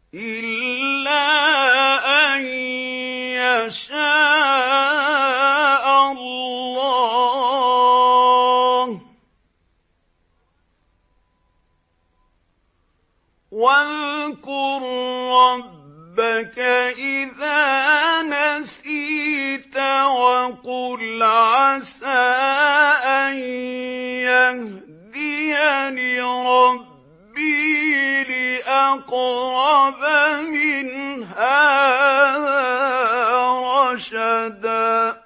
إِلَّا أَن يَشَاءَ اللَّهُ ۚ وَاذْكُر رَّبَّكَ إِذَا نَسِيتَ وَقُلْ عَسَىٰ أَن يَهْدِيَنِ رَبِّي لِأَقْرَبَ مِنْ هَٰذَا رَشَدًا